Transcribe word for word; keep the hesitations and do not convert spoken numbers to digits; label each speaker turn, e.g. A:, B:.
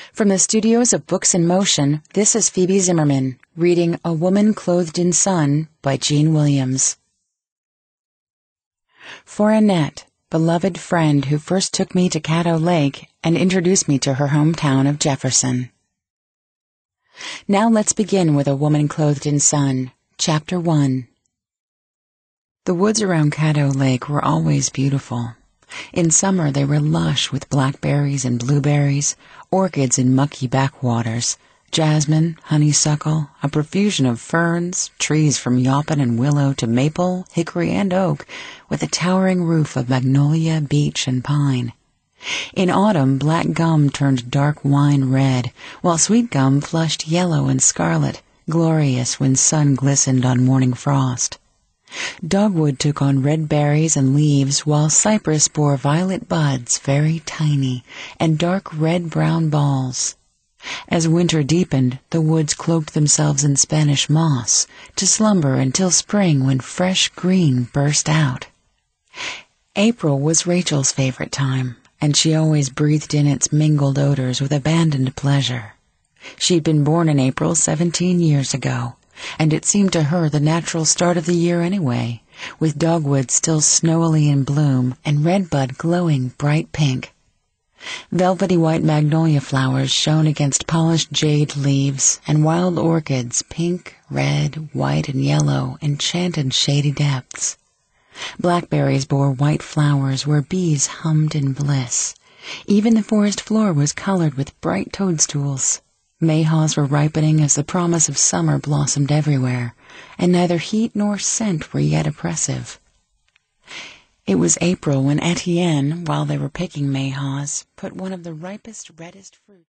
A: From the studios of Books in Motion, this is Phoebe Zimmerman, reading A Woman Clothed in Sun by Jean Williams. For Annette, beloved friend who first took me to Caddo Lake and introduced me to her hometown of Jefferson. Now let's begin with A Woman Clothed in Sun, Chapter one. The woods around Caddo Lake were always beautiful. In summer they were lush with blackberries and blueberries, orchids in mucky backwaters, jasmine, honeysuckle, a profusion of ferns, trees from yawpin and willow to maple, hickory, and oak, with a towering roof of magnolia, beech, and pine. In autumn, black gum turned dark wine red, while sweet gum flushed yellow and scarlet, glorious when sun glistened on morning frost. Dogwood took on red berries and leaves, while cypress bore violet buds, very tiny, and dark red-brown balls. As winter deepened, the woods cloaked themselves in Spanish moss, to slumber until spring when fresh green burst out. April was Rachel's favorite time, and she always breathed in its mingled odors with abandoned pleasure. She'd been born in April seventeen years ago, and it seemed to her the natural start of the year anyway, with dogwood still snowily in bloom and redbud glowing bright pink. Velvety white magnolia flowers shone against polished jade leaves, and wild orchids, pink, red, white, and yellow, enchanted shady depths. Blackberries bore white flowers where bees hummed in bliss. Even the forest floor was colored with bright toadstools. Mayhaws were ripening as the promise of summer blossomed everywhere, and neither heat nor scent were yet oppressive. It was April when Etienne, while they were picking mayhaws, put one of the ripest, reddest fruit